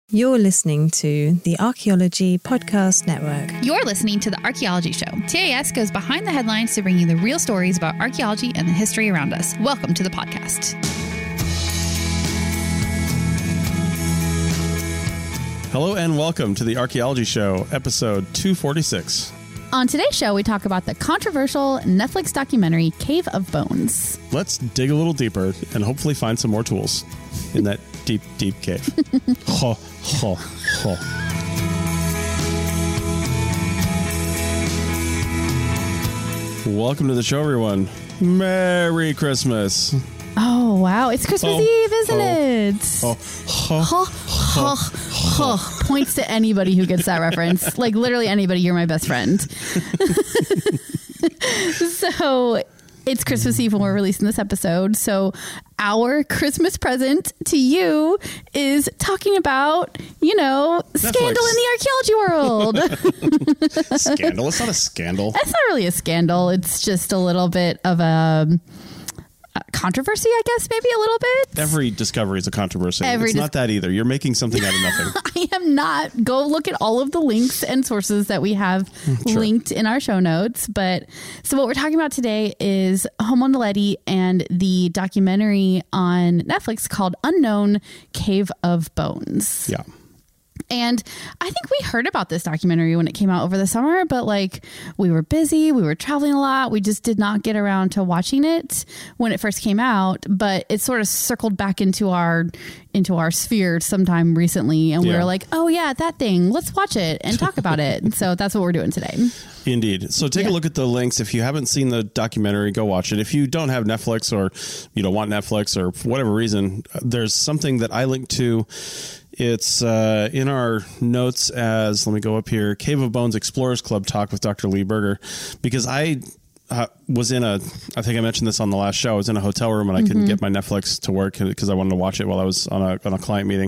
You're listening to the Archaeology Podcast Network. You're listening to The Archaeology Show. TAS goes behind the headlines to bring you the real stories about archaeology and the history around us. Welcome to the podcast. Hello and welcome to The Archaeology Show, episode 246. On today's show, we talk about the controversial Netflix documentary, Cave of Bones. Let's dig a little deeper and hopefully find some more tools in that deep, deep cave. Ho, ho, ho. Welcome to the show, everyone. Merry Christmas. Oh, wow. It's Christmas Eve, isn't it? Points to anybody who gets that reference. Like, literally anybody. You're my best friend. So it's Christmas Eve when we're releasing this episode. So our Christmas present to you is talking about, Netflix. Scandal in the archaeology world. Scandal? It's not a scandal. It's not really a scandal. It's just a little bit of a controversy, I guess, maybe a little bit. Every discovery is a controversy. It's not that either. You're making something out of nothing. I am not. Go look at all of the links and sources that we have linked in our show notes. But so what we're talking about today is Homo naledi and the documentary on Netflix called Unknown Cave of Bones. Yeah. And I think we heard about this documentary when it came out over the summer, but we were busy, we were traveling a lot. We just did not get around to watching it when it first came out, but it sort of circled back into our sphere sometime recently. And we were like, oh yeah, that thing, let's watch it and talk about it. So that's what we're doing today. Indeed. So take a look at the links. If you haven't seen the documentary, go watch it. If you don't have Netflix or you don't want Netflix or for whatever reason, there's something that I linked to. It's in our notes as, let me go up here, Cave of Bones Explorers Club talk with Dr. Lee Berger, because I was I think I mentioned this on the last show, I was in a hotel room and I couldn't get my Netflix to work because I wanted to watch it while I was on a client meeting.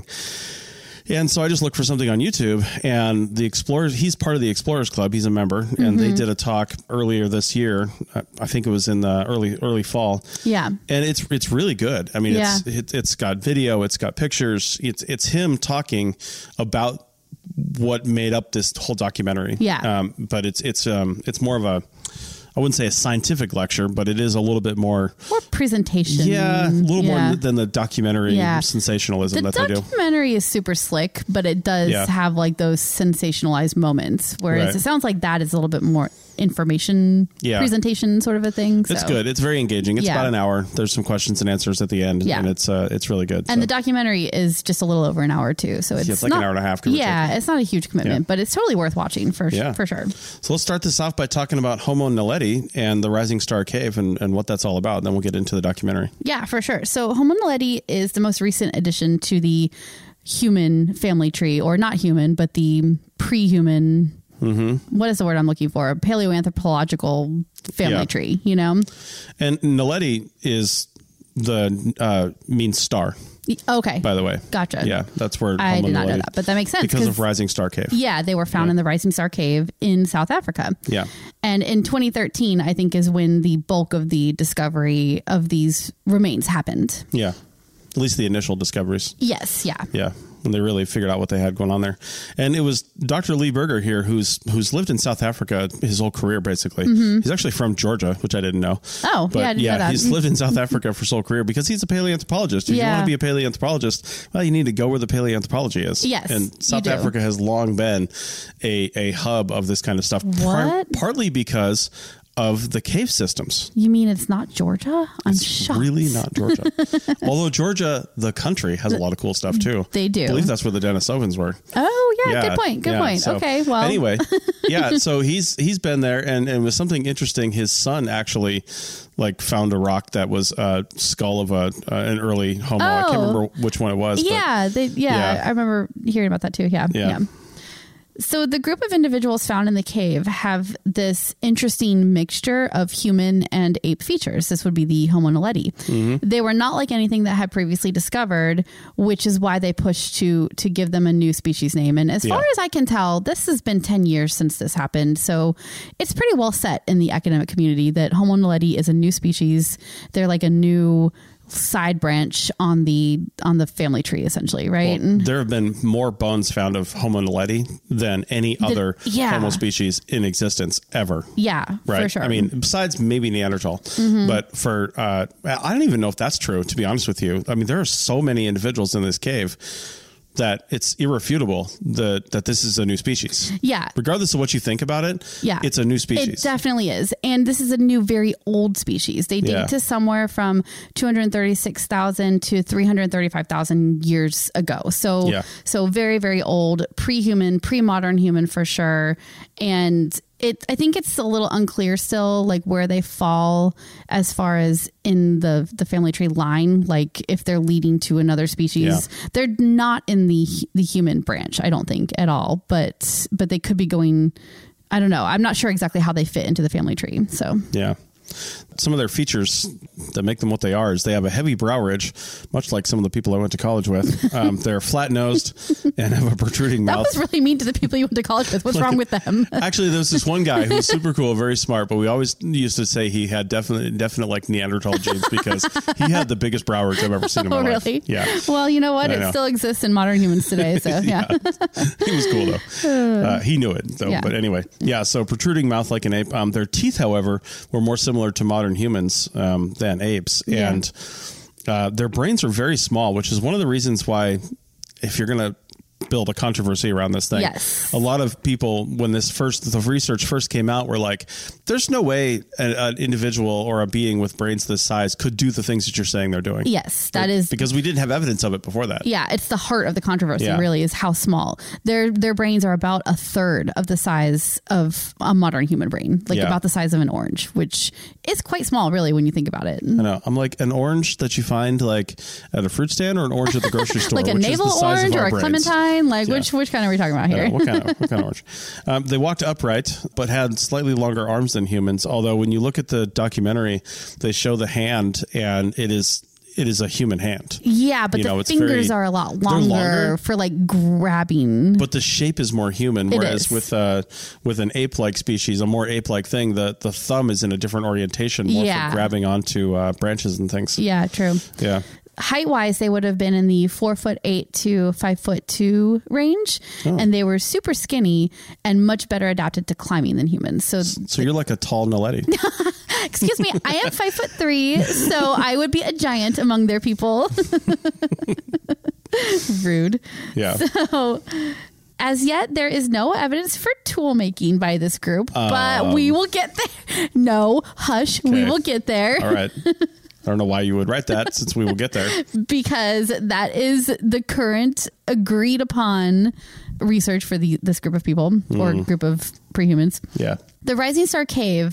And so I just looked for something on YouTube, and the Explorers, he's part of the Explorers Club. He's a member, and they did a talk earlier this year. I think it was in the early fall. Yeah. And it's really good. I mean, it's got video, it's got pictures. It's him talking about what made up this whole documentary. Yeah. But it's more of a, I wouldn't say a scientific lecture, but it is a little bit more presentation. Yeah, a little more than the documentary sensationalism that they do. The documentary is super slick, but it does have those sensationalized moments, whereas it sounds like that is a little bit more information presentation sort of a thing. So. It's good. It's very engaging. It's about an hour. There's some questions and answers at the end, and it's really good. And the documentary is just a little over an hour too, so it's like an hour and a half. It's not a huge commitment, but it's totally worth watching for sure. So let's start this off by talking about Homo naledi and the Rising Star Cave and what that's all about. Then we'll get into the documentary. Yeah, for sure. So Homo naledi is the most recent addition to the human family tree, or not human, but the pre-human. What is the word I'm looking for? Paleoanthropological family tree, And naledi is means star. Okay. By the way. Gotcha. Yeah, that's where I did not know that, but that makes sense. Because of Rising Star Cave. Yeah, they were found in the Rising Star Cave in South Africa. Yeah. And in 2013, I think, is when the bulk of the discovery of these remains happened. Yeah. At least the initial discoveries. Yes, yeah. Yeah. When they really figured out what they had going on there. And it was Dr. Lee Berger here who's lived in South Africa his whole career, basically. He's actually from Georgia, which I didn't know. Oh, but I didn't know that. He's lived in South Africa for his whole career because he's a paleoanthropologist. If you want to be a paleoanthropologist, well, you need to go where the paleoanthropology is. Yes, and South Africa has long been a hub of this kind of stuff. What? Partly because of the cave systems. You mean it's not Georgia? I'm shocked. Really not Georgia. Although Georgia, the country, has a lot of cool stuff too. They do. I believe that's where the Denisovans were. Oh yeah, good point. Good point. So, okay, well. Anyway, so he's been there, and it was something interesting. His son actually found a rock that was a skull of an early Homo. I can't remember which one it was. Yeah, I remember hearing about that too. Yeah. So the group of individuals found in the cave have this interesting mixture of human and ape features. This would be the Homo naledi. They were not like anything that had previously discovered, which is why they pushed to give them a new species name. And as far as I can tell, this has been 10 years since this happened. So it's pretty well set in the academic community that Homo naledi is a new species. They're like a new side branch on the family tree, essentially, right? Well, there have been more bones found of Homo naledi than any other Homo species in existence ever. Yeah, right. For sure. I mean, besides maybe Neanderthal, but for I don't even know if that's true. To be honest with you, I mean, there are so many individuals in this cave that it's irrefutable that this is a new species. Yeah. Regardless of what you think about it, it's a new species. It definitely is. And this is a new, very old species. They date to somewhere from 236,000 to 335,000 years ago. So very, very old, pre-human, pre-modern human for sure. And I think it's a little unclear still, like where they fall as far as in the family tree line, like if they're leading to another species. They're not in the human branch, I don't think at all, but they could be going, I don't know. I'm not sure exactly how they fit into the family tree. So some of their features that make them what they are is they have a heavy brow ridge, much like some of the people I went to college with. They're flat-nosed and have a protruding mouth. That was really mean to the people you went to college with. What's wrong with them? Actually, there was this one guy who was super cool, very smart, but we always used to say he had definite like Neanderthal genes because he had the biggest brow ridge I've ever seen in my life. Really? Yeah. Well, you know what? It still exists in modern humans today. So yeah. He was cool though. He knew it though. But anyway, so protruding mouth like an ape. Their teeth, however, were more similar to modern humans than apes, and their brains are very small, which is one of the reasons why, if you're going to build a controversy around this thing, a lot of people, when the research first came out, were like, there's no way an individual or a being with brains this size could do the things that you're saying they're doing. Yes, that is because we didn't have evidence of it before that. Yeah, it's the heart of the controversy, really, is how small. Their brains are about a third of the size of a modern human brain, like about the size of an orange, which is quite small, really, when you think about it. I know. I'm like, an orange that you find like at a fruit stand, or an orange at the grocery store, like a which navel is the size orange of our or a brains. clementine. Like which kind are we talking about here? What kind of orange? They walked upright, but had slightly longer arms than humans. Although when you look at the documentary, they show the hand, and it is a human hand. Yeah, but the fingers are a lot longer for like grabbing. But the shape is more human, whereas with an ape-like species, a more ape-like thing, the thumb is in a different orientation, more for grabbing onto branches and things. Yeah, true. Yeah. Height-wise, they would have been in the 4'8" to 5'2" range, and they were super skinny and much better adapted to climbing than humans. So you're like a tall Naledi. Excuse me, I am 5'3", so I would be a giant among their people. Rude. Yeah. So, as yet, there is no evidence for tool making by this group, but we will get there. No, hush, we will get there. All right. I don't know why you would write that, since we will get there. Because that is the current agreed upon research for this group of people or group of prehumans. Yeah. The Rising Star Cave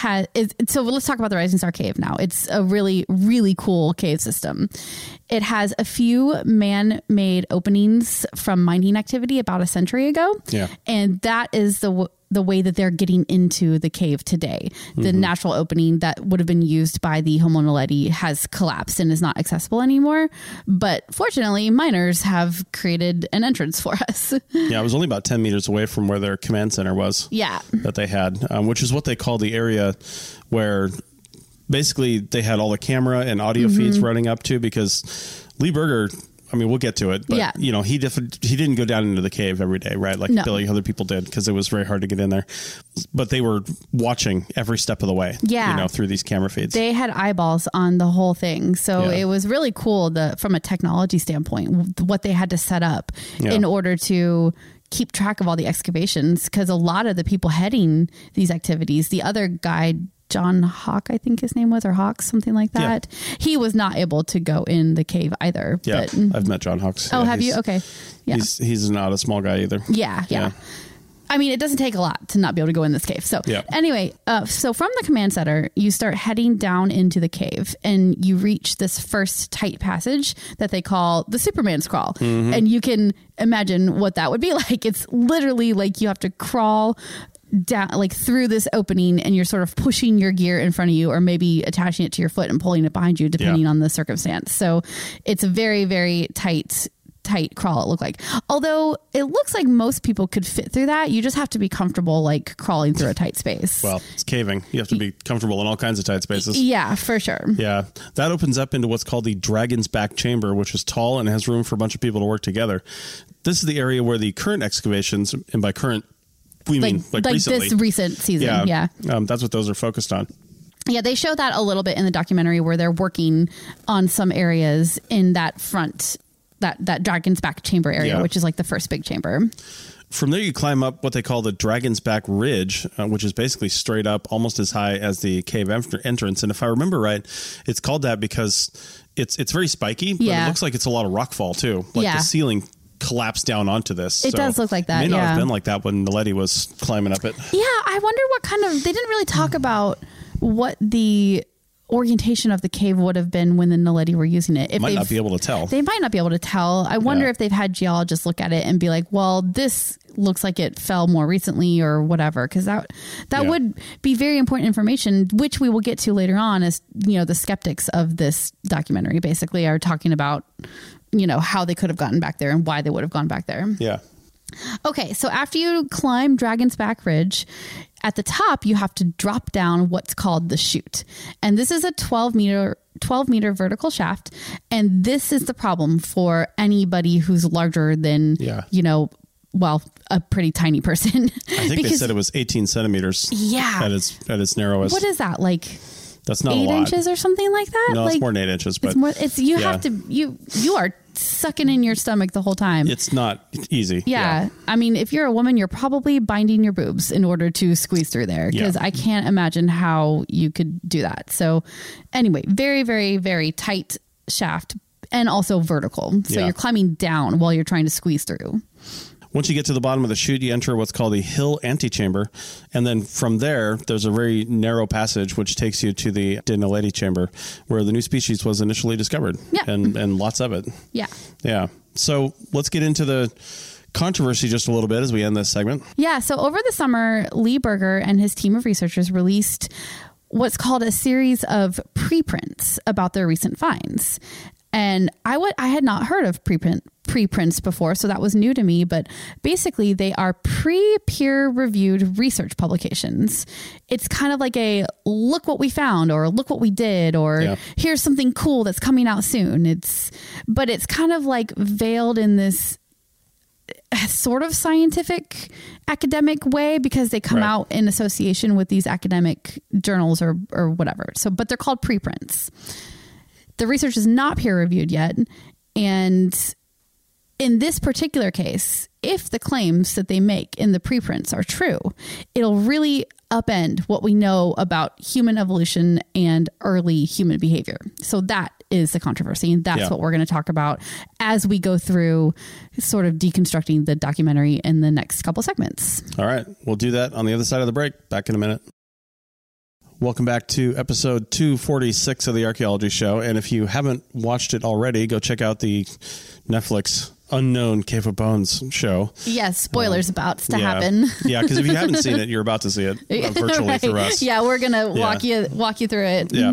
so let's talk about the Rising Star Cave now. It's a really, really cool cave system. It has a few man-made openings from mining activity about a century ago. Yeah. And that is the way that they're getting into the cave today. The natural opening that would have been used by the Homo naledi has collapsed and is not accessible anymore. But fortunately, miners have created an entrance for us. Yeah, it was only about 10 meters away from where their command center was. Yeah. That they had, which is what they call the area where basically they had all the camera and audio feeds running up to, because Lee Berger, I mean, we'll get to it, but you know, he didn't go down into the cave every day, right? Like Billy, other people did, because it was very hard to get in there. But they were watching every step of the way, you know, through these camera feeds. They had eyeballs on the whole thing. So it was really cool from a technology standpoint, what they had to set up in order to keep track of all the excavations, because a lot of the people heading these activities, the other guy, John Hawk, I think his name was, or Hawks, something like that. Yeah. He was not able to go in the cave either. Yeah, but I've met John Hawks. Oh, have you? Okay. Yeah. He's not a small guy either. Yeah. I mean, it doesn't take a lot to not be able to go in this cave. So anyway, so from the command center, you start heading down into the cave, and you reach this first tight passage that they call the Superman's crawl. And you can imagine what that would be like. It's literally like you have to crawl down, like through this opening, and you're sort of pushing your gear in front of you, or maybe attaching it to your foot and pulling it behind you, depending on the circumstance. So it's a very, very tight tight crawl it looked like. Although it looks like most people could fit through that. You just have to be comfortable like crawling through a tight space. Well, it's caving. You have to be comfortable in all kinds of tight spaces. Yeah, for sure. Yeah. That opens up into what's called the Dragon's Back Chamber, which is tall and has room for a bunch of people to work together. This is the area where the current excavations, and by current, we mean like recently. This recent season. Yeah. That's what those are focused on. Yeah, they show that a little bit in the documentary where they're working on some areas in that front, that Dragon's Back chamber area, which is like the first big chamber. From there, you climb up what they call the Dragon's Back Ridge, which is basically straight up, almost as high as the cave entrance. And if I remember right, it's called that because it's very spiky, but it looks like it's a lot of rockfall too. Like the ceiling collapsed down onto this. It does look like that. It may not have been like that when Naledi was climbing up it. Yeah, I wonder what kind of... They didn't really talk about what the orientation of the cave would have been when the Naledi were using it. Might not be able to tell. They might not be able to tell. I wonder if they've had geologists look at it and be like, well, this looks like it fell more recently or whatever, because that would be very important information, which we will get to later on, as the skeptics of this documentary basically are talking about how they could have gotten back there and why they would have gone back there. Yeah. Okay, so after you climb Dragon's Back Ridge, at the top you have to drop down what's called the chute. And this is a 12 meter vertical shaft. And this is the problem for anybody who's larger than, a pretty tiny person. I think they said it was 18 centimeters. Yeah. At its narrowest. What is that, like? That's not 8 a lot. inches or something like that? No, it's more than 8 inches. But you are sucking in your stomach the whole time. It's not easy. Yeah. I mean, if you're a woman, you're probably binding your boobs in order to squeeze through there, because I can't imagine how you could do that. So anyway, very, very, very tight shaft and also vertical. So you're climbing down while you're trying to squeeze through. Once you get to the bottom of the chute, you enter what's called the hill antechamber. And then from there's a very narrow passage which takes you to the De Naledi chamber, where the new species was initially discovered. Yeah. And lots of it. Yeah. Yeah. So let's get into the controversy just a little bit as we end this segment. Yeah. So over the summer, Lee Berger and his team of researchers released what's called a series of preprints about their recent finds. And I had not heard of preprints before, so that was new to me. But basically, they are peer-reviewed research publications. It's kind of like a look what we found, or look what we did, or here's something cool that's coming out soon. But it's kind of like veiled in this sort of scientific academic way, because they come out in association with these academic journals or whatever. So, but they're called preprints. The research is not peer-reviewed yet, and in this particular case, if the claims that they make in the preprints are true, it'll really upend what we know about human evolution and early human behavior. So that is the controversy, and that's what we're going to talk about as we go through sort of deconstructing the documentary in the next couple segments. All right. We'll do that on the other side of the break. Back in a minute. Welcome back to episode 246 of the Archaeology Show. And if you haven't watched it already, go check out the Netflix Unknown Cave of Bones show. Yes, spoilers about to happen. Yeah, because if you haven't seen it, you're about to see it virtually through us. Yeah, we're going to walk you through it. Yeah.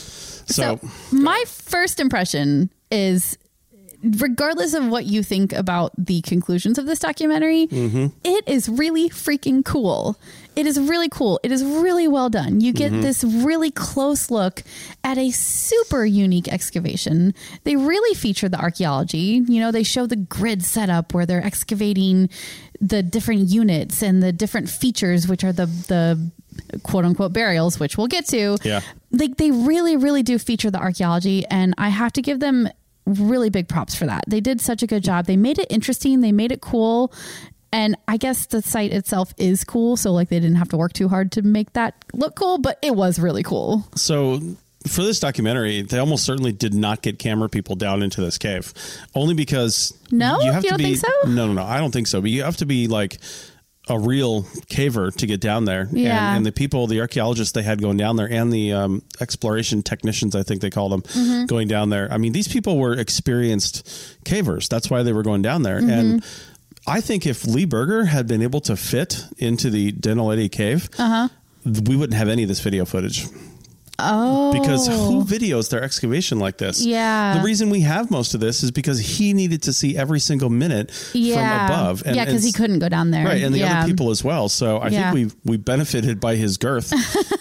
So my first impression is, regardless of what you think about the conclusions of this documentary, it is really freaking cool. It is really cool. It is really well done. You get this really close look at a super unique excavation. They really feature the archaeology. They show the grid setup where they're excavating the different units and the different features, which are the quote unquote burials, which we'll get to. Yeah. They really, really do feature the archaeology, and I have to give them really big props for that. They did such a good job. They made it interesting. They made it cool. And I guess the site itself is cool. So they didn't have to work too hard to make that look cool, but it was really cool. So for this documentary, they almost certainly did not get camera people down into this cave, only because you don't think so? No. I don't think so. But you have to be like a real caver to get down there. Yeah. And the people, the archaeologists they had going down there, and the exploration technicians, I think they call them, going down there. I mean, these people were experienced cavers. That's why they were going down there. And I think if Lee Berger had been able to fit into the De Naledi cave, we wouldn't have any of this video footage. Oh. Because who videos their excavation like this? Yeah. The reason we have most of this is because he needed to see every single minute from above. And, because he couldn't go down there. Right, and the other people as well. So I think we benefited by his girth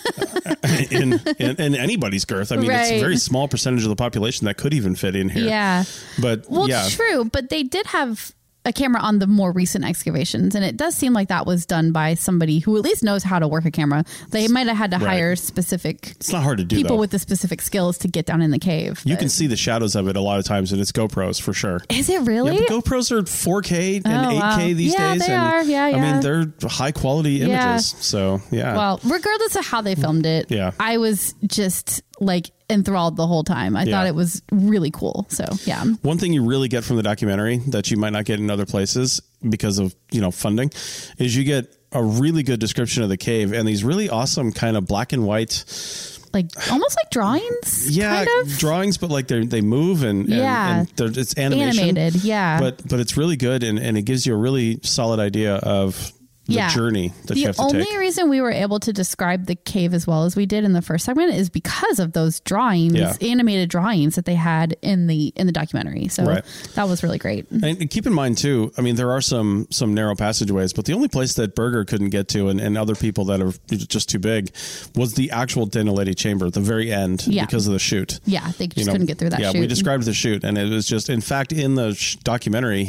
in anybody's girth. I mean, it's a very small percentage of the population that could even fit in here. Yeah. But true. But they did have a camera on the more recent excavations, and it does seem like that was done by somebody who at least knows how to work a camera. They might have had to hire specific it's not hard to do people though. With the specific skills to get down in the cave. You can see the shadows of it a lot of times, and it's GoPros for sure. Is it really? Yeah, GoPros are 4K and 8K these days. They are. Yeah. I mean, they're high quality images. So well, regardless of how they filmed it, I was just like enthralled the whole time. I thought it was really cool. So one thing you really get from the documentary that you might not get in other places because of funding is you get a really good description of the cave and these really awesome kind of black and white, like almost like drawings. Kind of drawings, but like they move and it's animation. Animated. But it's really good and it gives you a really solid idea of the journey that you have to take. The only reason we were able to describe the cave as well as we did in the first segment is because of those drawings, animated drawings that they had in the documentary. So that was really great. And keep in mind too, I mean, there are some narrow passageways, but the only place that Berger couldn't get to and other people that are just too big was the actual Dinaledi chamber at the very end because of the chute. Yeah, they just couldn't get through that chute. Yeah, we described the chute and it was just, in fact, in the documentary,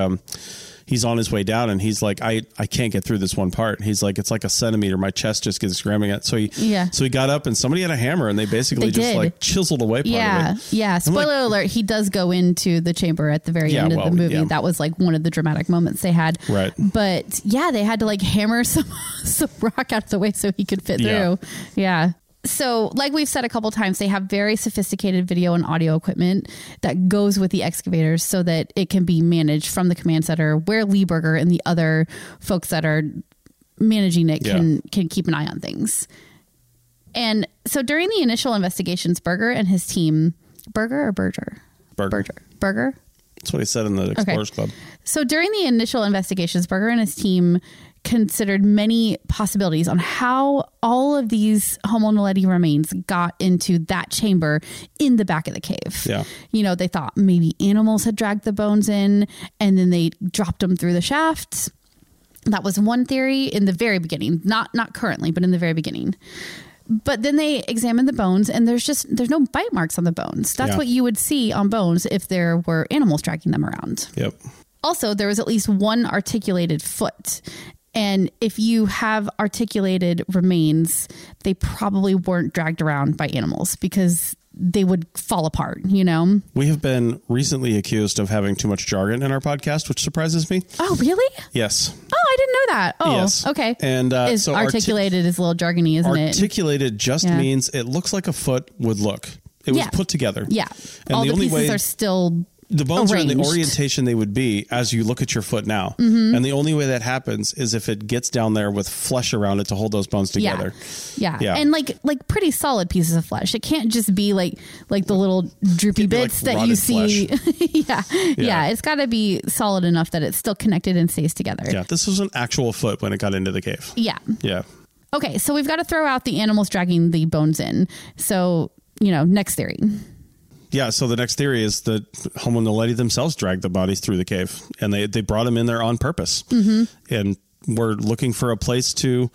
he's on his way down and he's like, I can't get through this one part. He's like, it's like a centimeter. My chest just gets grabbing it. So he got up and somebody had a hammer and they basically like chiseled away part of it. Yeah. Spoiler alert. He does go into the chamber at the very end of the movie. That was like one of the dramatic moments they had. Right. But they had to like hammer some rock out of the way so he could fit through. Yeah. So like we've said a couple times, they have very sophisticated video and audio equipment that goes with the excavators so that it can be managed from the command center where Lee Berger and the other folks that are managing it can keep an eye on things. And so during the initial investigations, Berger and his team, Berger or Berger? Berger? That's what he said in the Explorers Club. So during the initial investigations, Berger and his team considered many possibilities on how all of these Homo naledi remains got into that chamber in the back of the cave. Yeah. They thought maybe animals had dragged the bones in and then they dropped them through the shafts. That was one theory in the very beginning, not currently, but in the very beginning. But then they examined the bones and there's no bite marks on the bones. That's what you would see on bones if there were animals dragging them around. Yep. Also, there was at least one articulated foot. And if you have articulated remains, they probably weren't dragged around by animals because they would fall apart, We have been recently accused of having too much jargon in our podcast, which surprises me. Oh, really? Yes. Oh, I didn't know that. Oh, yes. Okay. And so articulated is a little jargony, isn't it? Articulated just means it looks like a foot would look. It was put together. Yeah. And all the pieces are still the bones arranged. are in the orientation they would be as you look at your foot now. Mm-hmm. And the only way that happens is if it gets down there with flesh around it to hold those bones together. Yeah. And like pretty solid pieces of flesh. It can't just be like the little droopy bits that you see. Yeah. It's got to be solid enough that it's still connected and stays together. Yeah. This was an actual foot when it got into the cave. Yeah. Yeah. Okay. So we've got to throw out the animals dragging the bones in. So, next theory. Yeah, so the next theory is that Homo naledi themselves dragged the bodies through the cave, and they brought them in there on purpose. Mm-hmm. And were looking for a place to,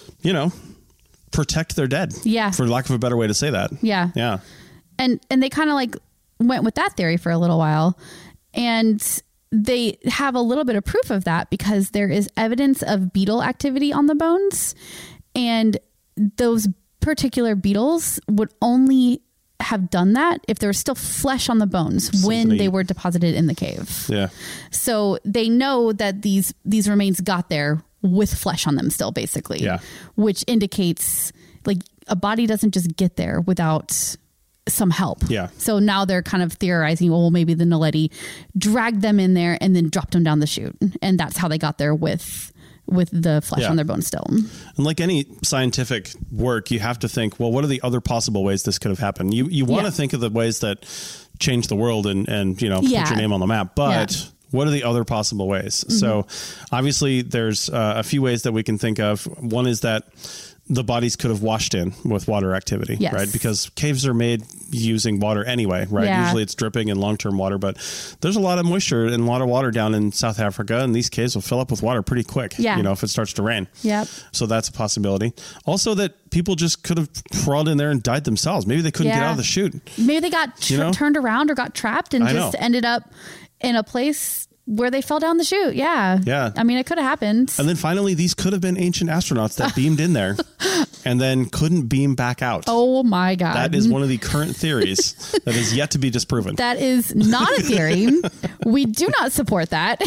protect their dead. Yeah. For lack of a better way to say that. Yeah. Yeah. And they kind of like went with that theory for a little while. And they have a little bit of proof of that because there is evidence of beetle activity on the bones. And those particular beetles would only have done that if there was still flesh on the bones when they were deposited in the cave. Yeah. So they know that these remains got there with flesh on them still, basically. Yeah. Which indicates like a body doesn't just get there without some help. Yeah. So now they're kind of theorizing, well, maybe the Naledi dragged them in there and then dropped them down the chute. And that's how they got there with the flesh on their bones still. And like any scientific work, you have to think, well, what are the other possible ways this could have happened? You want to think of the ways that change the world and put your name on the map. But what are the other possible ways? Mm-hmm. So obviously there's a few ways that we can think of. One is that the bodies could have washed in with water activity, yes. right? Because caves are made using water anyway, right? Yeah. Usually it's dripping in long-term water, but there's a lot of moisture and a lot of water down in South Africa, and these caves will fill up with water pretty quick, yeah. if it starts to rain. Yep. So that's a possibility. Also that people just could have crawled in there and died themselves. Maybe they couldn't get out of the chute. Maybe they got turned around or got trapped and just ended up in a place where they fell down the chute. Yeah. Yeah. I mean, it could have happened. And then finally, these could have been ancient astronauts that beamed in there and then couldn't beam back out. Oh my God. That is one of the current theories that is yet to be disproven. That is not a theory. We do not support that.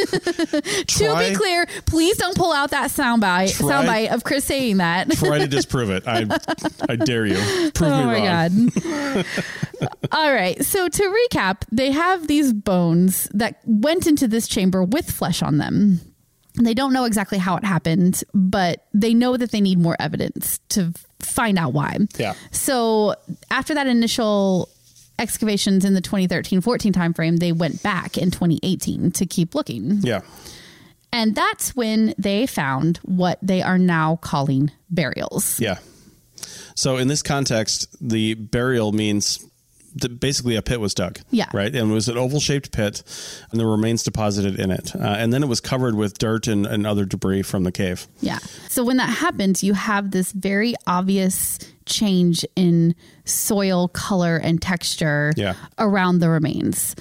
To be clear, please don't pull out that soundbite of Chris saying that. Try to disprove it. I dare you. Prove me wrong. Oh my God. All right. So to recap, they have these bones that went into this chamber with flesh on them. They don't know exactly how it happened, but they know that they need more evidence to find out why. Yeah. So after that initial excavations in the 2013-14 timeframe, they went back in 2018 to keep looking. Yeah. And that's when they found what they are now calling burials. Yeah. So in this context, the burial means basically a pit was dug. Yeah. Right. And it was an oval shaped pit and the remains deposited in it. And then it was covered with dirt and other debris from the cave. Yeah. So when that happens, you have this very obvious change in soil color and texture around the remains.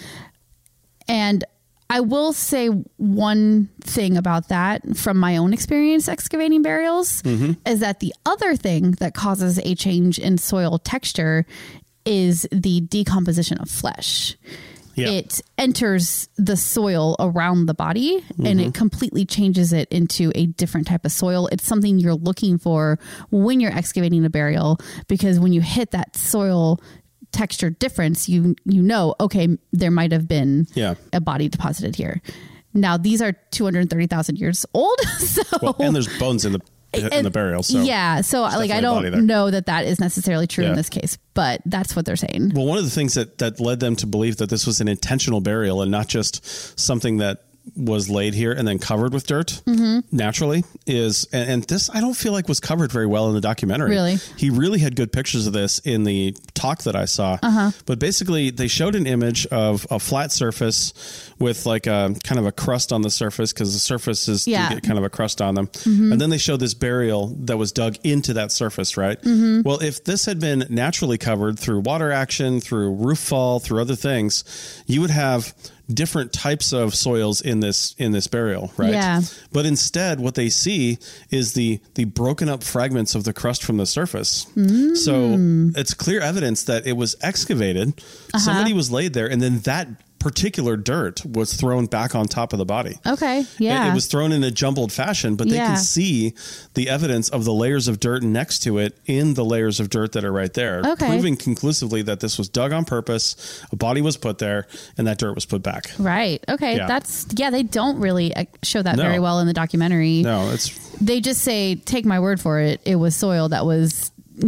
And I will say one thing about that from my own experience excavating burials is that the other thing that causes a change in soil texture is the decomposition of flesh. Yeah. It enters the soil around the body and it completely changes it into a different type of soil. It's something you're looking for when you're excavating a burial, because when you hit that soil texture difference, you know, okay, there might have been a body deposited here. Now, these are 230,000 years old. And there's bones in the burial. So so like I don't know that is necessarily true in this case, but that's what they're saying. Well, one of the things that led them to believe that this was an intentional burial and not just something that was laid here and then covered with dirt naturally is, and this I don't feel like was covered very well in the documentary. Really? He really had good pictures of this in the talk that I saw. But basically they showed an image of a flat surface with like a kind of a crust on the surface, because the surfaces do get kind of a crust on them. And then they showed this burial that was dug into that surface, right? Well, if this had been naturally covered through water action, through roof fall, through other things, you would have different types of soils in this burial, right? Yeah. But instead, what they see is the broken up fragments of the crust from the surface. So it's clear evidence that it was excavated. Somebody was laid there, and then that particular dirt was thrown back on top of the body. Okay. Yeah. It was thrown in a jumbled fashion, but they can see the evidence of the layers of dirt next to it in the layers of dirt that are right there, proving conclusively that this was dug on purpose, a body was put there, and that dirt was put back. Right. Okay. Yeah. They don't really show that very well in the documentary. No, they just say, take my word for it, it was soil that was,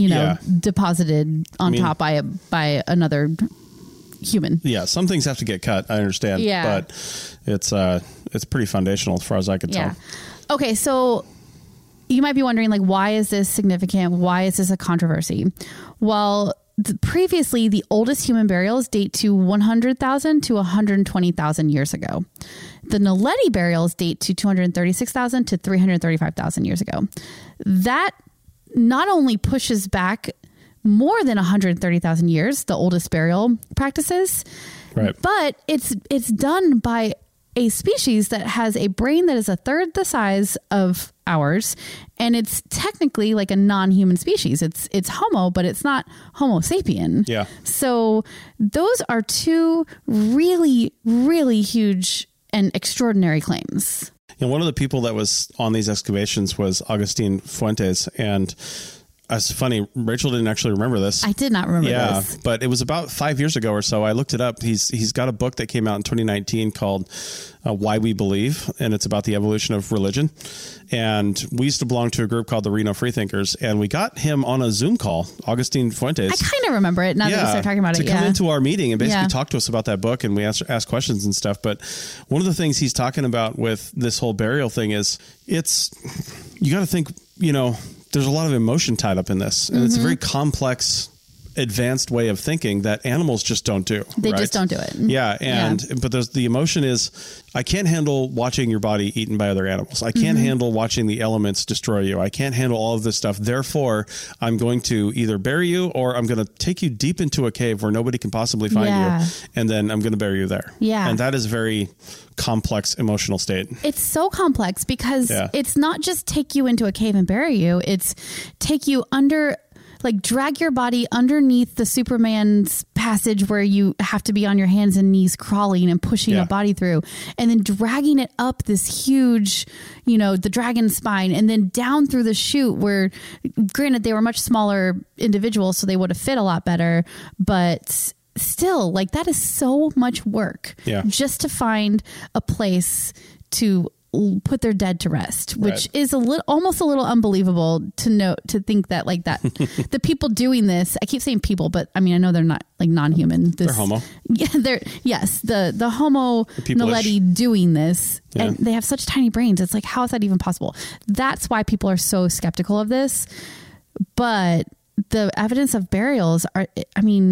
deposited on top by another human. Yeah, some things have to get cut, I understand. Yeah. But it's pretty foundational as far as I could tell. Okay, so you might be wondering, like, why is this significant? Why is this a controversy? Well, previously, the oldest human burials date to 100,000 to 120,000 years ago. The Naledi burials date to 236,000 to 335,000 years ago. That not only pushes back more than 130,000 years, the oldest burial practices, but it's done by a species that has a brain that is a third the size of ours, and it's technically like a non-human species. It's Homo, but it's not Homo sapien. Yeah. So those are two really, really huge and extraordinary claims. And one of the people that was on these excavations was Agustin Fuentes, and it's funny, Rachel didn't actually remember this. I did not remember this. But it was about 5 years ago or so. I looked it up. He's got a book that came out in 2019 called Why We Believe, and it's about the evolution of religion. And we used to belong to a group called the Reno Freethinkers, and we got him on a Zoom call, Agustin Fuentes. I kind of remember it now that you start talking about it. To come into our meeting and basically talk to us about that book, and we ask questions and stuff. But one of the things he's talking about with this whole burial thing is you got to think, there's a lot of emotion tied up in this, and it's a very complex, advanced way of thinking that animals just don't do. They just don't do it. Yeah. But there's the emotion is, I can't handle watching your body eaten by other animals. I can't handle watching the elements destroy you. I can't handle all of this stuff. Therefore, I'm going to either bury you, or I'm going to take you deep into a cave where nobody can possibly find you. And then I'm going to bury you there. Yeah. And that is a very complex emotional state. It's so complex because it's not just take you into a cave and bury you. It's take you under, like drag your body underneath the Superman's passage where you have to be on your hands and knees crawling and pushing a body through, and then dragging it up this huge, the dragon spine, and then down through the chute where, granted, they were much smaller individuals, so they would have fit a lot better, but still, like, that is so much work just to find a place to put their dead to rest, which is almost a little unbelievable to think that, like, that the people doing this, I keep saying people, but I mean, I know they're not like non-human. They're homo. Yeah, the Homo naledi doing this, and they have such tiny brains. It's like, how is that even possible? That's why people are so skeptical of this. But the evidence of burials it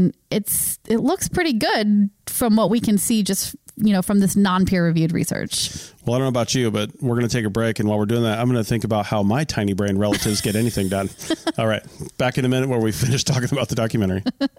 looks pretty good from what we can see just from this non-peer reviewed research. Well, I don't know about you, but we're going to take a break. And while we're doing that, I'm going to think about how my tiny brain relatives get anything done. All right. Back in a minute where we finish talking about the documentary.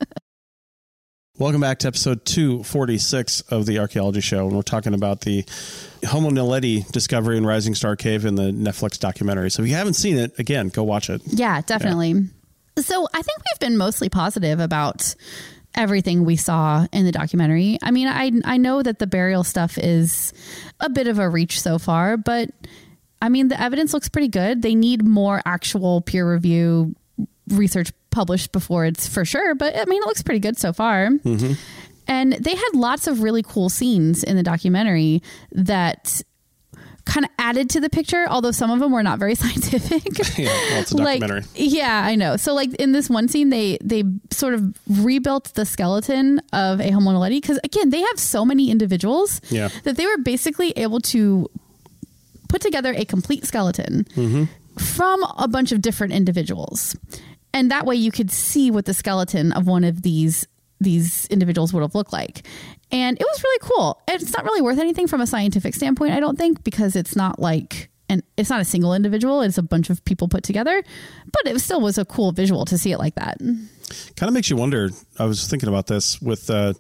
Welcome back to episode 246 of the Archaeology Show. And we're talking about the Homo naledi discovery in Rising Star Cave in the Netflix documentary. So if you haven't seen it, again, go watch it. Yeah, definitely. Yeah. So I think we've been mostly positive about everything we saw in the documentary. I mean, I know that the burial stuff is a bit of a reach so far, but I mean, the evidence looks pretty good. They need more actual peer review research published before it's for sure, but I mean, it looks pretty good so far. Mm-hmm. And they had lots of really cool scenes in the documentary that kind of added to the picture, although some of them were not very scientific. Yeah, well, it's a documentary. I know. So like in this one scene, they sort of rebuilt the skeleton of a Homo naledi, because again, they have so many individuals that they were basically able to put together a complete skeleton from a bunch of different individuals. And that way you could see what the skeleton of one of these individuals would have looked like. And it was really cool. It's not really worth anything from a scientific standpoint, I don't think, because it's not like, and it's not a single individual. It's a bunch of people put together, but it still was a cool visual to see it like that. Kind of makes you wonder. I was thinking about this with the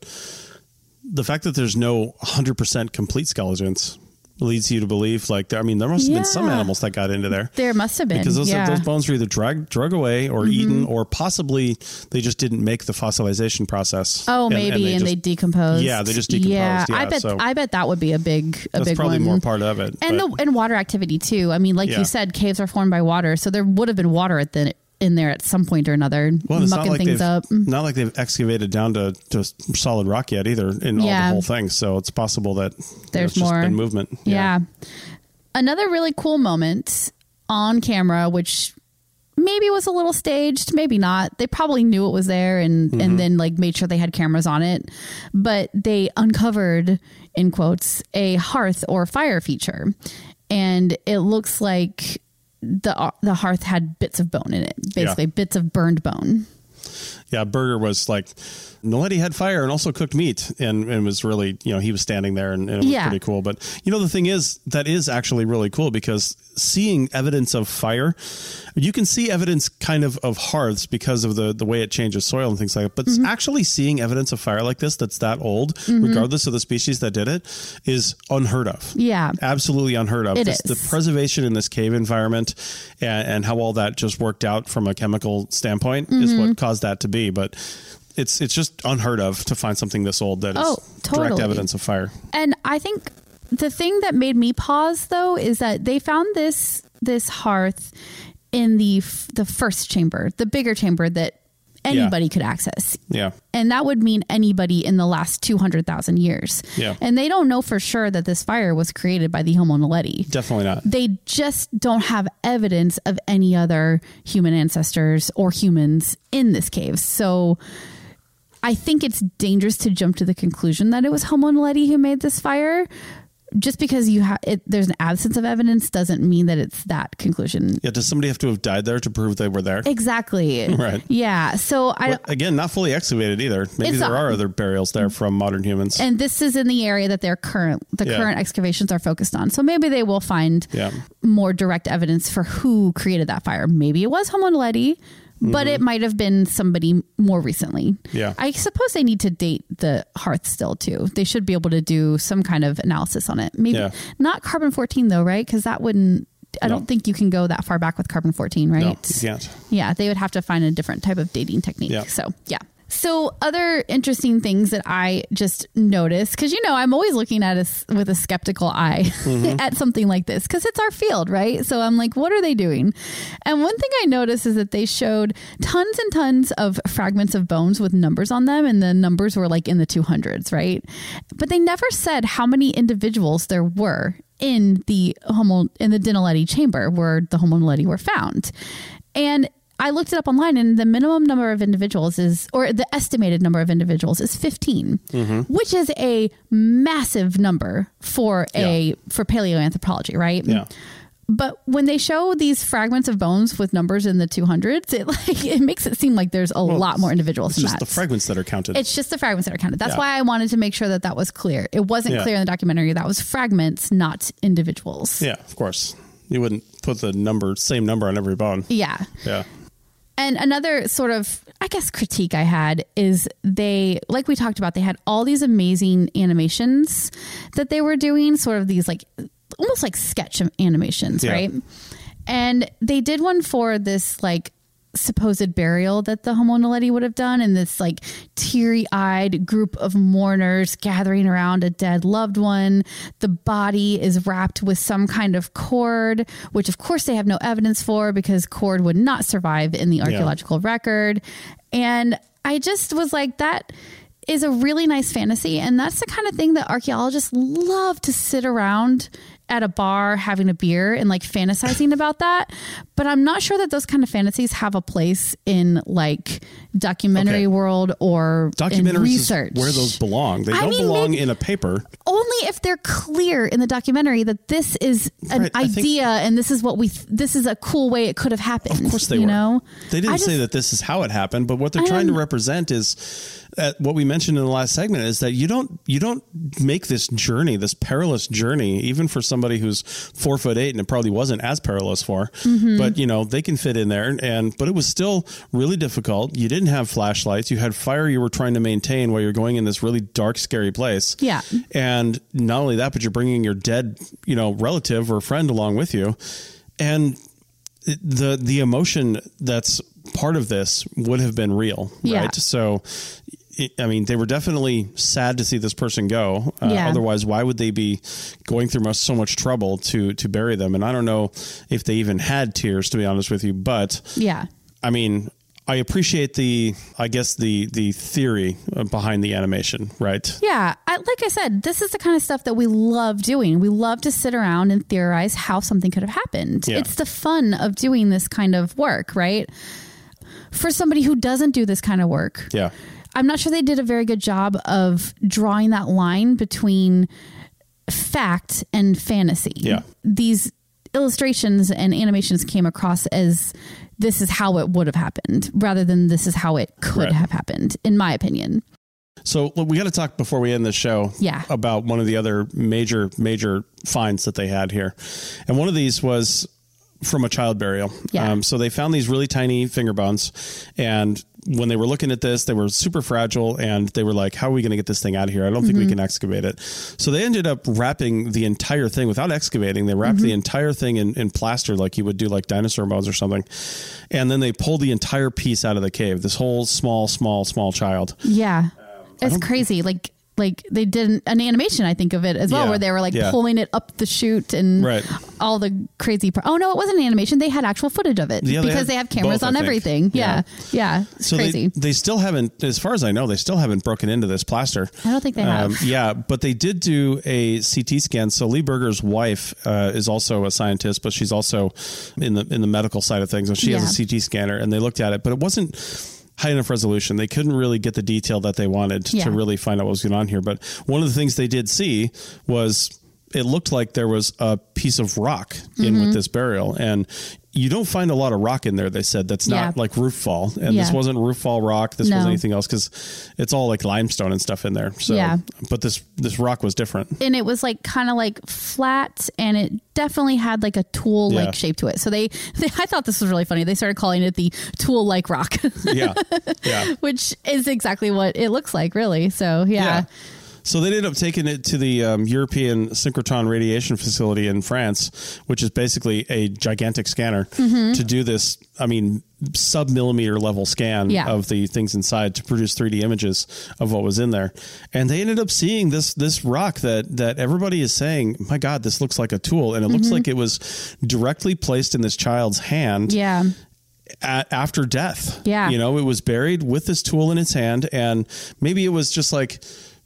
fact that there's no 100% complete skeletons. Leads you to believe, like, I mean, there must have been some animals that got into there. There must have been. Because those bones were either drug away or eaten, or possibly they just didn't make the fossilization process. Oh, maybe, and they decomposed. Yeah, they just decomposed. Yeah, I bet that would be a big that's probably one. More part of it. And water activity, too. I mean, like you said, caves are formed by water, so there would have been water in there at some point or another, mucking things up. Not like they've excavated down to solid rock yet either in all the whole thing. So it's possible that there's more just been movement. Yeah. Another really cool moment on camera, which maybe was a little staged, maybe not. They probably knew it was there and then like made sure they had cameras on it. But they uncovered, in quotes, a hearth or fire feature. And it looks like the hearth had bits of bone in it, basically bits of burned bone. Yeah, Berger was like, Naledi had fire and also cooked meat, and was really, he was standing there, and it was pretty cool. But the thing is, that is actually really cool, because seeing evidence of fire, you can see evidence kind of hearths because of the way it changes soil and things like that. But actually seeing evidence of fire like this, that's that old, regardless of the species that did it, is unheard of. Yeah, absolutely unheard of. The preservation in this cave environment and how all that just worked out from a chemical standpoint is what caused that to be. But it's just unheard of to find something this old that is direct evidence of fire. And I think the thing that made me pause, though, is that they found this hearth in the first chamber, the bigger chamber that anybody could access. Yeah. And that would mean anybody in the last 200,000 years. Yeah. And they don't know for sure that this fire was created by the Homo naledi. Definitely not. They just don't have evidence of any other human ancestors or humans in this cave. So I think it's dangerous to jump to the conclusion that it was Homo naledi who made this fire, just because there's an absence of evidence doesn't mean that it's that conclusion. Yeah. Does somebody have to have died there to prove they were there? Exactly. Right. Yeah. So again, not fully excavated either. Maybe there are other burials there from modern humans. And this is in the area that the current excavations are focused on. So maybe they will find more direct evidence for who created that fire. Maybe it was Homo naledi, but it might have been somebody more recently. Yeah. I suppose they need to date the hearth still too. They should be able to do some kind of analysis on it. Maybe not carbon-14 though, right? Because that wouldn't, I don't think you can go that far back with carbon-14, right? No, you can't. Yeah, they would have to find a different type of dating technique. Yeah. So, yeah. So other interesting things that I just noticed, because, I'm always looking at us with a skeptical eye at something like this, because it's our field, right? So I'm like, what are they doing? And one thing I noticed is that they showed tons and tons of fragments of bones with numbers on them. And the numbers were like in the 200s, right? But they never said how many individuals there were in the Dinaledi chamber where the Homo naledi were found. And I looked it up online, and the minimum number of individuals the estimated number of individuals is 15, which is a massive number for paleoanthropology, right? Yeah. But when they show these fragments of bones with numbers in the 200s, it makes it seem like there's a lot more individuals than that. It's just the fragments that are counted. It's just the fragments that are counted. That's why I wanted to make sure that was clear. It wasn't clear in the documentary. That was fragments, not individuals. Yeah, of course. You wouldn't put the same number on every bone. Yeah. Yeah. And another sort of, I guess, critique I had is like we talked about, they had all these amazing animations that they were doing, sort of these almost like sketch animations, right? And they did one for this supposed burial that the Homo naledi would have done, and this teary-eyed group of mourners gathering around a dead loved one. The body is wrapped with some kind of cord, which of course they have no evidence for because cord would not survive in the archaeological record. And I just was like, that is a really nice fantasy, and that's the kind of thing that archaeologists love to sit around at a bar having a beer and fantasizing about that. But I'm not sure that those kind of fantasies have a place in documentary world or in research. Is where those belong. They don't belong in a paper. Only if they're clear in the documentary that this is an idea and this is this is a cool way it could have happened. Of course they were. They didn't say that this is how it happened, but what they're trying to represent is what we mentioned in the last segment is that you don't make this journey, this perilous journey, even for somebody who's 4'8" and it probably wasn't as perilous for, but they can fit in there. But it was still really difficult. You didn't have flashlights. You had fire you were trying to maintain while you're going in this really dark, scary place. Yeah. And not only that, but you're bringing your dead, relative or friend along with you. And the emotion that's part of this would have been real. Right. So, they were definitely sad to see this person go. Otherwise, why would they be going through so much trouble to bury them? And I don't know if they even had tears, to be honest with you. But I appreciate the theory behind the animation, right? Yeah. Like I said, this is the kind of stuff that we love doing. We love to sit around and theorize how something could have happened. Yeah. It's the fun of doing this kind of work, right? For somebody who doesn't do this kind of work. Yeah. I'm not sure they did a very good job of drawing that line between fact and fantasy. Yeah. These illustrations and animations came across as this is how it would have happened rather than this is how it could have happened, in my opinion. So we got to talk before we end this show about one of the other major finds that they had here. And one of these was from a child burial. Yeah. So they found these really tiny finger bones, and when they were looking at this, they were super fragile, and they were like, how are we going to get this thing out of here? I don't think we can excavate it. So they ended up wrapping the entire thing without excavating. They wrapped the entire thing in plaster, like you would do like dinosaur bones or something. And then they pulled the entire piece out of the cave, this whole small child. Yeah. It's crazy. Like they did an animation, I think of it as well, where they were pulling it up the chute and all the crazy. Oh no, it wasn't an animation. They had actual footage of it because they have cameras on everything. Yeah. It's so crazy. They still haven't, as far as I know, they still haven't broken into this plaster. I don't think they have. But they did do a CT scan. So Lee Berger's wife is also a scientist, but she's also in the medical side of things. And she has a CT scanner, and they looked at it, but it wasn't high enough resolution. They couldn't really get the detail that they wanted to really find out what was going on here. But one of the things they did see was it looked like there was a piece of rock in with this burial, and you don't find a lot of rock in there. They said that's not like roof fall, and this wasn't roof fall rock. This wasn't anything else because it's all like limestone and stuff in there. So, but this rock was different, and it was like kind of like flat, and it definitely had like a tool like shape to it. So they I thought this was really funny. They started calling it the tool like rock. Which is exactly what it looks like, really. So So they ended up taking it to the European Synchrotron Radiation Facility in France, which is basically a gigantic scanner to do this, sub-millimeter level scan of the things inside to produce 3D images of what was in there. And they ended up seeing this rock that everybody is saying, my God, this looks like a tool. And it looks like it was directly placed in this child's hand. After death. It was buried with this tool in its hand. And maybe it was just like...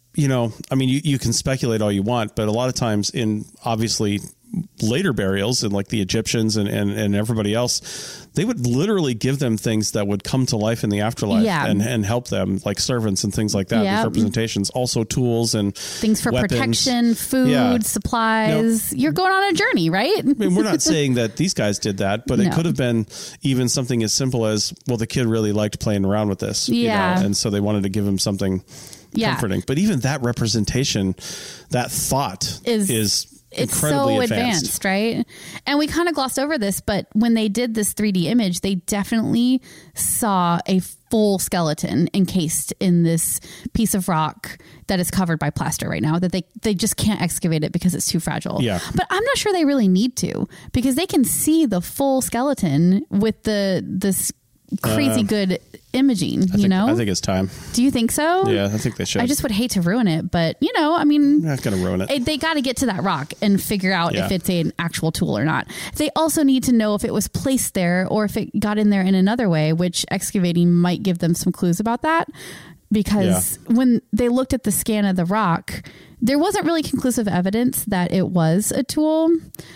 you can speculate all you want, but a lot of times in obviously later burials and like the Egyptians and everybody else, they would literally give them things that would come to life in the afterlife and help them, like servants and things like that. These representations, also tools and things for weapons. Protection, food, supplies. You're going on a journey, right? We're not saying that these guys did that, but it could have been even something as simple as, well, the kid really liked playing around with this, and so they wanted to give him something comforting. But even that representation, that thought is incredibly so advanced, right? And we kind of glossed over this, but when they did this 3D image, they definitely saw a full skeleton encased in this piece of rock that is covered by plaster right now, that they just can't excavate it because it's too fragile. But I'm not sure they really need to, because they can see the full skeleton with this crazy good imaging. I think it's time. Do you think so? Yeah, I think they should. I just would hate to ruin it, but I'm not going to ruin it. They got to get to that rock and figure out if it's an actual tool or not. They also need to know if it was placed there or if it got in there in another way, which excavating might give them some clues about that. Because when they looked at the scan of the rock, there wasn't really conclusive evidence that it was a tool,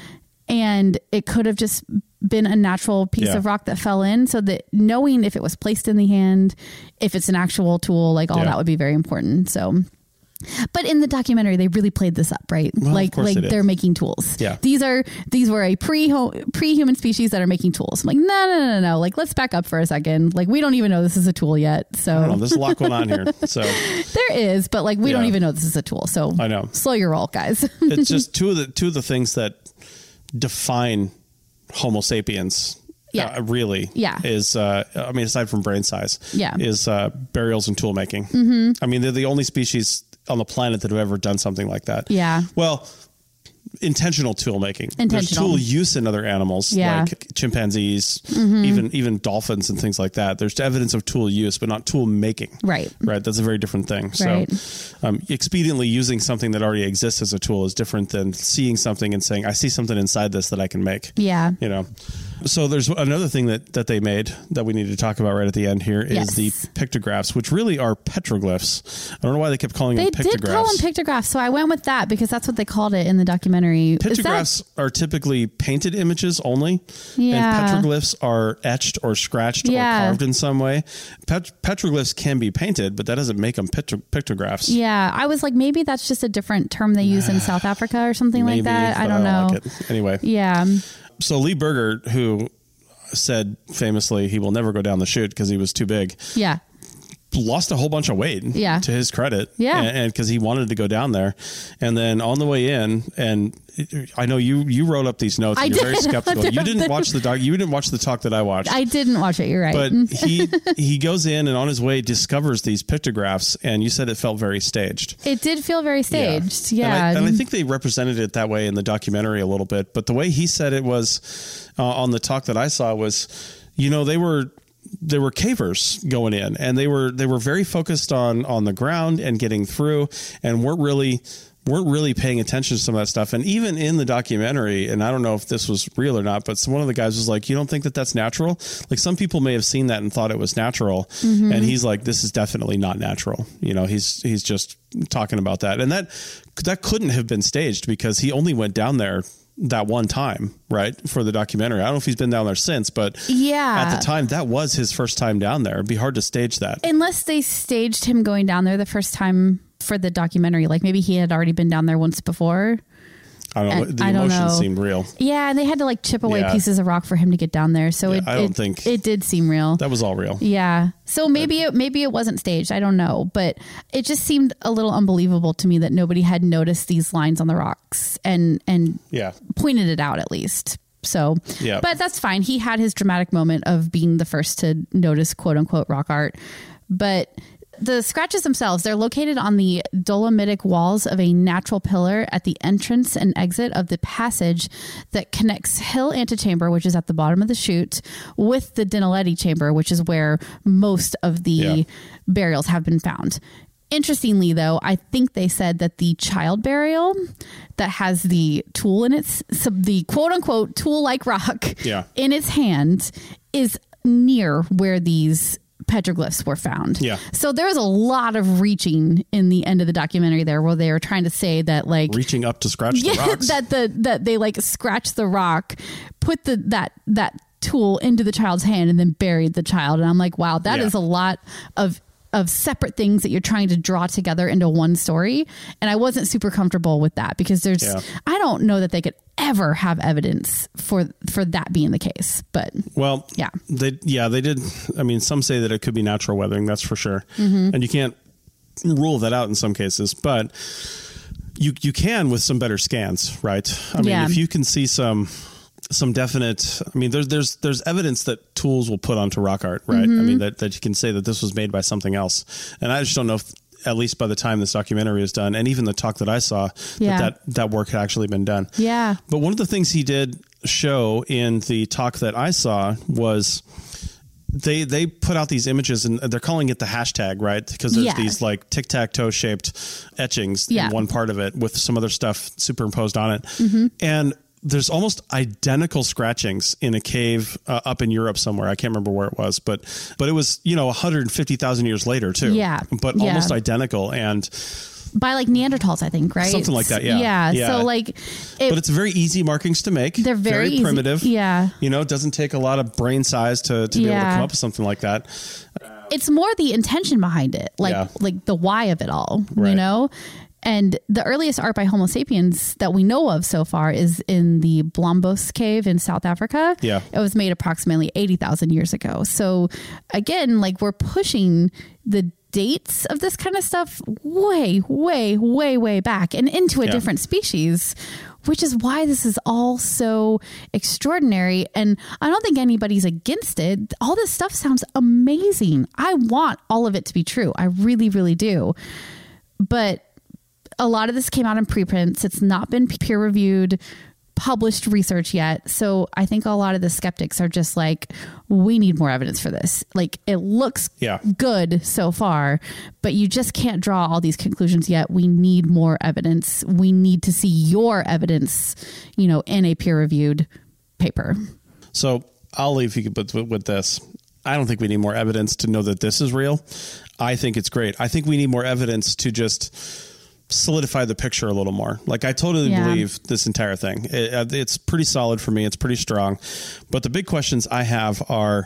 and it could have just been a natural piece of rock that fell in. So that knowing if it was placed in the hand, if it's an actual tool, like all that would be very important. So, but in the documentary, they really played this up, right? Well, like they're making tools. These were a pre-human species that are making tools. I'm like, no. Like, let's back up for a second. Like, we don't even know this is a tool yet. So I don't know. There's a lot going on here. So there is, but like, we don't even know this is a tool. So I know. Slow your roll, guys. It's just two of the things that define Homo sapiens. Really is aside from brain size, is burials and tool making. They're the only species on the planet that have ever done something like that. Well, intentional tool making. There's tool use in other animals like chimpanzees, even dolphins and things like that. There's evidence of tool use, but not tool making. Right. That's a very different thing. So expediently using something that already exists as a tool is different than seeing something and saying, I see something inside this that I can make. So there's another thing that they made that we need to talk about right at the end here is the pictographs, which really are petroglyphs. I don't know why they kept calling them pictographs. They did call them pictographs, so I went with that because that's what they called it in the documentary. Pictographs are typically painted images only, and petroglyphs are etched or scratched or carved in some way. Petroglyphs can be painted, but that doesn't make them pictographs. I was like, maybe that's just a different term they use in South Africa or something like that. I don't know. Like it. Anyway. So Lee Berger, who said famously he will never go down the chute because he was too big. Lost a whole bunch of weight to his credit. And because he wanted to go down there. And then on the way in, and I know you wrote up these notes. And you're very skeptical. You didn't watch the you didn't watch the talk that I watched. I didn't watch it. You're right. But he goes in and on his way discovers these pictographs, and you said it felt very staged. It did feel very staged. And I think they represented it that way in the documentary a little bit. But the way he said it was on the talk that I saw was, they were cavers going in, and they were very focused on the ground and getting through, and weren't really paying attention to some of that stuff. And even in the documentary, and I don't know if this was real or not, but one of the guys was like, you don't think that that's natural? Like, some people may have seen that and thought it was natural. And he's like, this is definitely not natural. He's just talking about that. And that couldn't have been staged because he only went down there that one time, right, for the documentary. I don't know if he's been down there since, but at the time, that was his first time down there. It'd be hard to stage that. Unless they staged him going down there the first time for the documentary. Like, maybe he had already been down there once before. I don't know. The emotion seemed real. Yeah, and they had to like chip away pieces of rock for him to get down there. So I don't think it did seem real. That was all real. Yeah. So maybe it wasn't staged. I don't know, but it just seemed a little unbelievable to me that nobody had noticed these lines on the rocks and pointed it out at least. So, but that's fine. He had his dramatic moment of being the first to notice quote unquote rock art, but the scratches themselves, they're located on the dolomitic walls of a natural pillar at the entrance and exit of the passage that connects Hill Antechamber, which is at the bottom of the chute, with the Dinaledi chamber, which is where most of the burials have been found. Interestingly, though, I think they said that the child burial that has the tool in its, the quote unquote tool-like rock in its hand is near where these petroglyphs were found. Yeah. So there was a lot of reaching in the end of the documentary there, where they were trying to say that like reaching up to scratch the rocks. that they like scratched the rock, put that tool into the child's hand, and then buried the child. And I'm like, wow, that is a lot of separate things that you're trying to draw together into one story. And I wasn't super comfortable with that because I don't know that they could ever have evidence for that being the case. But they did. I mean, some say that it could be natural weathering, that's for sure. Mm-hmm. And you can't rule that out in some cases, but you can with some better scans, right? I mean, if you can see some definite, I mean, there's evidence that tools will put onto rock art, right? Mm-hmm. I mean, that you can say that this was made by something else. And I just don't know if, at least by the time this documentary is done, and even the talk that I saw, that work had actually been done. Yeah. But one of the things he did show in the talk that I saw was they put out these images, and they're calling it the hashtag, right? Because there's these like tic-tac-toe shaped etchings in one part of it with some other stuff superimposed on it. Mm-hmm. And there's almost identical scratchings in a cave up in Europe somewhere. I can't remember where it was, but it was, 150,000 years later too. Yeah. But almost identical. And by like Neanderthals, I think, right? Something like that. Yeah. So like, but it's very easy markings to make. They're very primitive. Yeah. It doesn't take a lot of brain size to be able to come up with something like that. It's more the intention behind it. Like the why of it all, And the earliest art by Homo sapiens that we know of so far is in the Blombos cave in South Africa. Yeah. It was made approximately 80,000 years ago. So again, like we're pushing the dates of this kind of stuff way, way, way, way back and into a different species, which is why this is all so extraordinary. And I don't think anybody's against it. All this stuff sounds amazing. I want all of it to be true. I really, really do. But a lot of this came out in preprints. It's not been peer reviewed, published research yet. So I think a lot of the skeptics are just like, we need more evidence for this. Like it looks good so far, but you just can't draw all these conclusions yet. We need more evidence. We need to see your evidence, in a peer reviewed paper. So I'll leave you with this. I don't think we need more evidence to know that this is real. I think it's great. I think we need more evidence to just solidify the picture a little more. Like I totally believe this entire thing. It's pretty solid for me. It's pretty strong. But the big questions I have are,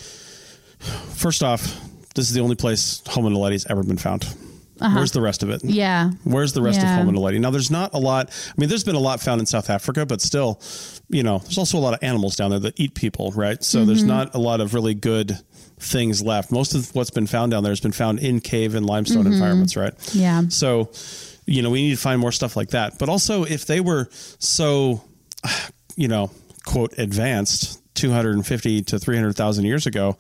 first off, this is the only place Homo naledi's ever been found. Uh-huh. Where's the rest of it? Yeah. Where's the rest of Homo naledi? Now, there's not a lot. I mean, there's been a lot found in South Africa, but still, there's also a lot of animals down there that eat people, right? So there's not a lot of really good things left. Most of what's been found down there has been found in cave and limestone environments, right? Yeah. So, we need to find more stuff like that. But also, if they were so, quote, advanced 250 to 300,000 years ago,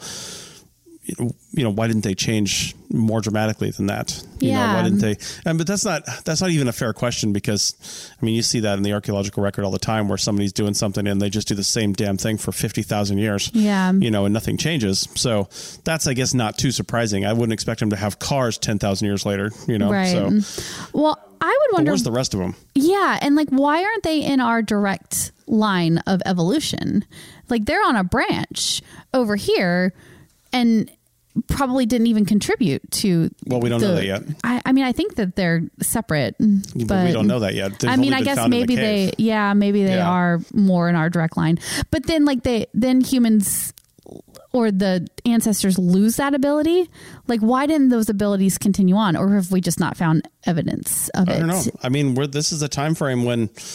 why didn't they change more dramatically than that? Why didn't they? But that's not even a fair question, because I mean, you see that in the archaeological record all the time, where somebody's doing something and they just do the same damn thing for 50,000 years. Yeah. And nothing changes. So that's, I guess, not too surprising. I wouldn't expect them to have cars 10,000 years later. Right. So, well, I would wonder, where's the rest of them? Yeah, and like, why aren't they in our direct line of evolution? Like, they're on a branch over here, and probably didn't even contribute to. Well, we don't know that yet. I mean, I think that they're separate, but we don't know that yet. I mean, I guess maybe they are more in our direct line. But then, like, then humans or the ancestors lose that ability. Like, why didn't those abilities continue on, or have we just not found evidence of it? I don't know. I mean, this is a time frame when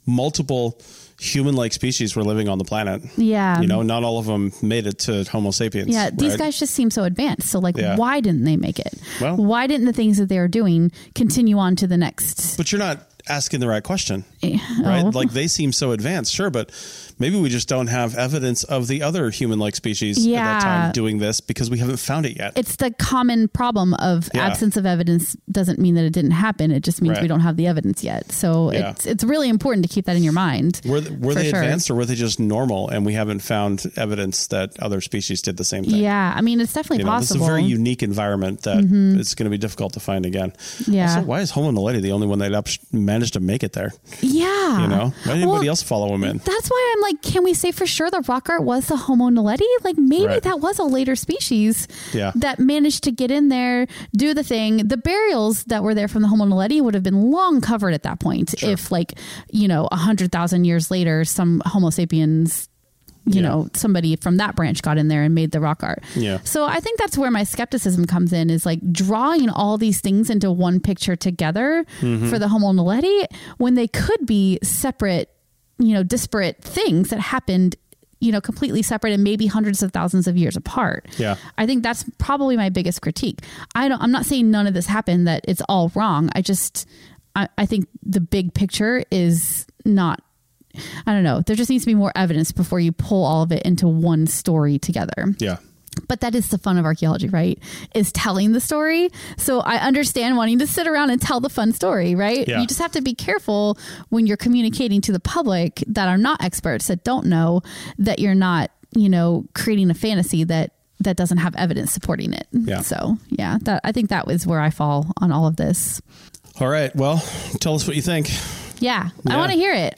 multiple human-like species were living on the planet. Yeah. Not all of them made it to Homo sapiens. Yeah, these guys just seem so advanced. So why didn't they make it? Well, why didn't the things that they were doing continue on to the next? But you're not asking the right question, right? Like, they seem so advanced, sure, but maybe we just don't have evidence of the other human-like species at that time doing this because we haven't found it yet. It's the common problem of absence of evidence doesn't mean that it didn't happen. It just means we don't have the evidence yet. So it's really important to keep that in your mind. Were they advanced, or were they just normal and we haven't found evidence that other species did the same thing? Yeah, I mean, it's definitely possible. It's a very unique environment that it's going to be difficult to find again. Yeah. Also, why is Homo naledi the only one that managed to make it there? Yeah. Why did anybody else follow him in? That's why I'm like, can we say for sure the rock art was the Homo naledi? Like, maybe that was a later species that managed to get in there, do the thing. The burials that were there from the Homo naledi would have been long covered at that point. Sure. If 100,000 years later, some Homo sapiens, somebody from that branch got in there and made the rock art. Yeah. So I think that's where my skepticism comes in, is like drawing all these things into one picture together for the Homo naledi when they could be separate, disparate things that happened, completely separate and maybe hundreds of thousands of years apart. Yeah. I think that's probably my biggest critique. I'm not saying none of this happened, that it's all wrong. I think the big picture is not, I don't know. There just needs to be more evidence before you pull all of it into one story together. Yeah. But that is the fun of archaeology, right? Is telling the story. So I understand wanting to sit around and tell the fun story, right? Yeah. You just have to be careful when you're communicating to the public that are not experts, that don't know, that you're not, creating a fantasy that doesn't have evidence supporting it. Yeah. So I think that was where I fall on all of this. All right. Well, tell us what you think. Yeah, I want to hear it.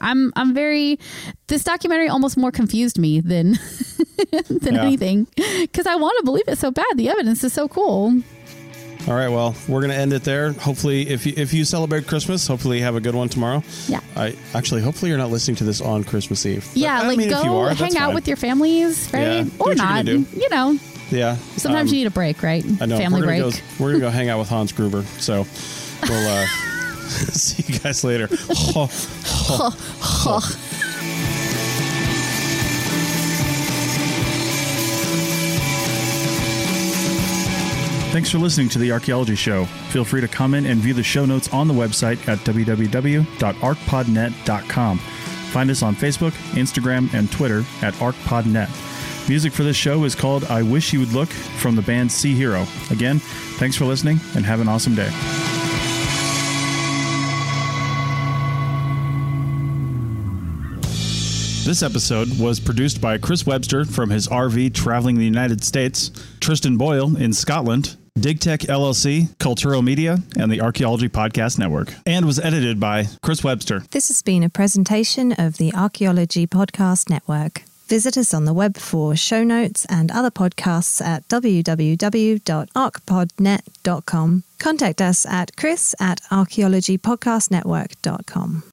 This documentary almost more confused me than anything, because I want to believe it so bad. The evidence is so cool. All right. Well, we're going to end it there. Hopefully, if you celebrate Christmas, hopefully you have a good one tomorrow. Yeah. Hopefully you're not listening to this on Christmas Eve. Yeah. But, go hang out with your families, right? Yeah. Or not, Yeah. Sometimes you need a break, right? I know. Family break. We're going to go hang out with Hans Gruber. So we'll see you guys later. Thanks for listening to The Archaeology Show. Feel free to comment and view the show notes on the website at www.arcpodnet.com. Find us on Facebook, Instagram, and Twitter at ArcPodNet. Music for this show is called I Wish You Would Look from the band Sea Hero. Again, thanks for listening and have an awesome day. This episode was produced by Chris Webster from his RV traveling the United States, Tristan Boyle in Scotland, DigTech LLC, Cultural Media, and the Archaeology Podcast Network, and was edited by Chris Webster. This has been a presentation of the Archaeology Podcast Network. Visit us on the web for show notes and other podcasts at www.arcpodnet.com. Contact us at chris@archaeologypodcastnetwork.com.